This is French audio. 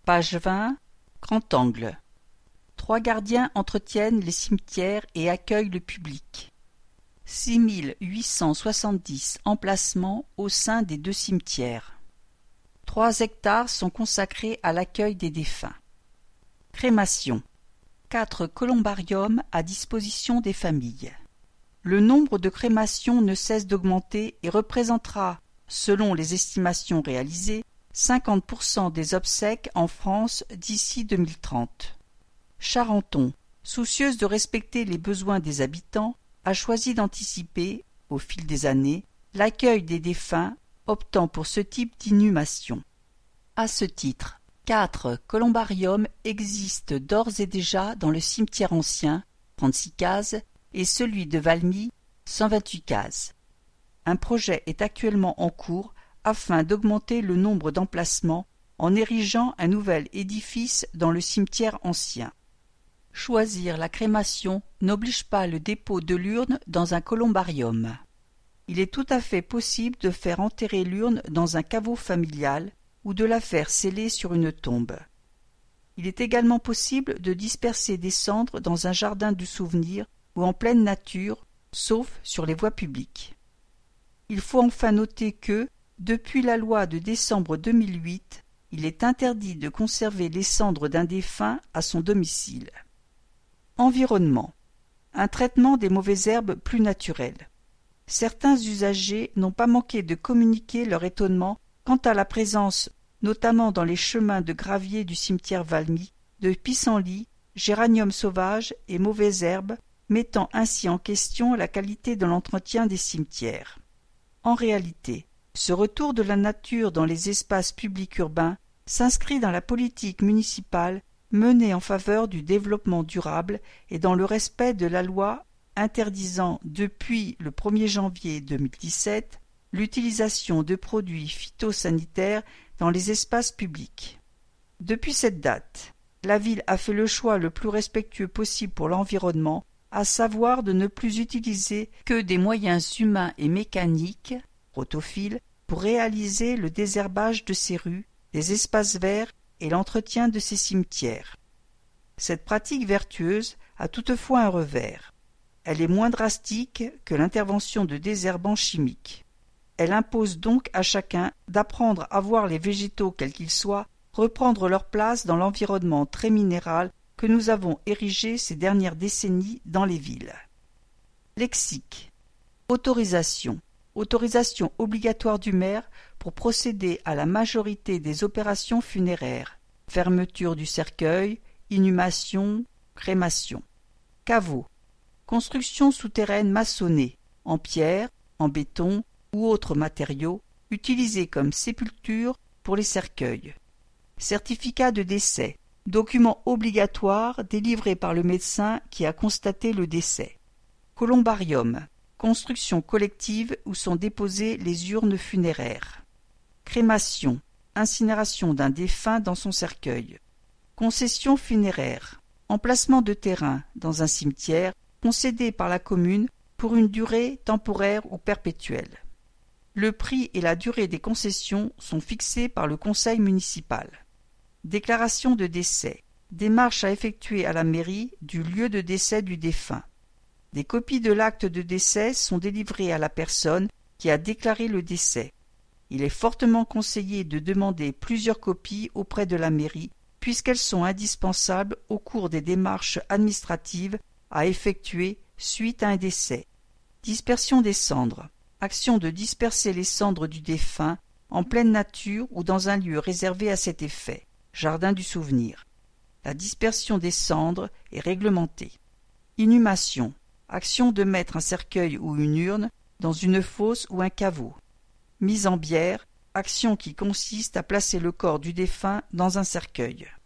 Page 20, grand angle. 3 gardiens entretiennent les cimetières et accueillent le public. 6870 emplacements au sein des 2 cimetières. 3 hectares sont consacrés à l'accueil des défunts. Crémation. 4 columbariums à disposition des familles. Le nombre de crémations ne cesse d'augmenter et représentera, selon les estimations réalisées, 50% des obsèques en France d'ici 2030. Charenton, soucieuse de respecter les besoins des habitants, a choisi d'anticiper, au fil des années, l'accueil des défunts, optant pour ce type d'inhumation. À ce titre, 4 columbariums existent d'ores et déjà dans le cimetière ancien, 36 cases, et celui de Valmy, 128 cases. Un projet est actuellement en cours afin d'augmenter le nombre d'emplacements en érigeant un nouvel édifice dans le cimetière ancien. Choisir la crémation n'oblige pas le dépôt de l'urne dans un columbarium. Il est tout à fait possible de faire enterrer l'urne dans un caveau familial ou de la faire sceller sur une tombe. Il est également possible de disperser des cendres dans un jardin du souvenir ou en pleine nature, sauf sur les voies publiques. Il faut enfin noter que, depuis la loi de décembre 2008, il est interdit de conserver les cendres d'un défunt à son domicile. Environnement. Un traitement des mauvaises herbes plus naturel. Certains usagers n'ont pas manqué de communiquer leur étonnement quant à la présence, notamment dans les chemins de gravier du cimetière Valmy, de pissenlits, géraniums sauvages et mauvaises herbes, mettant ainsi en question la qualité de l'entretien des cimetières. En réalité, ce retour de la nature dans les espaces publics urbains s'inscrit dans la politique municipale menée en faveur du développement durable et dans le respect de la loi interdisant depuis le 1er janvier 2017 l'utilisation de produits phytosanitaires dans les espaces publics. Depuis cette date, la ville a fait le choix le plus respectueux possible pour l'environnement, à savoir de ne plus utiliser que des moyens humains et mécaniques, rotophiles, pour réaliser le désherbage de ses rues, des espaces verts et l'entretien de ses cimetières. Cette pratique vertueuse a toutefois un revers. Elle est moins drastique que l'intervention de désherbants chimiques. Elle impose donc à chacun d'apprendre à voir les végétaux, quels qu'ils soient, reprendre leur place dans l'environnement très minéral que nous avons érigé ces dernières décennies dans les villes. Lexique. Autorisation. Autorisation obligatoire du maire pour procéder à la majorité des opérations funéraires. Fermeture du cercueil, inhumation, crémation. Caveau. Construction souterraine maçonnée, en pierre, en béton ou autres matériaux, utilisés comme sépulture pour les cercueils. Certificat de décès. Document obligatoire délivré par le médecin qui a constaté le décès. Columbarium. Construction collective où sont déposées les urnes funéraires. Crémation. Incinération d'un défunt dans son cercueil. Concession funéraire. Emplacement de terrain dans un cimetière concédé par la commune pour une durée temporaire ou perpétuelle. Le prix et la durée des concessions sont fixés par le conseil municipal. Déclaration de décès. Démarche à effectuer à la mairie du lieu de décès du défunt. Des copies de l'acte de décès sont délivrées à la personne qui a déclaré le décès. Il est fortement conseillé de demander plusieurs copies auprès de la mairie puisqu'elles sont indispensables au cours des démarches administratives à effectuer suite à un décès. Dispersion des cendres. Action de disperser les cendres du défunt en pleine nature ou dans un lieu réservé à cet effet. Jardin du souvenir. La dispersion des cendres est réglementée. Inhumation. Action de mettre un cercueil ou une urne dans une fosse ou un caveau. Mise en bière. Action qui consiste à placer le corps du défunt dans un cercueil.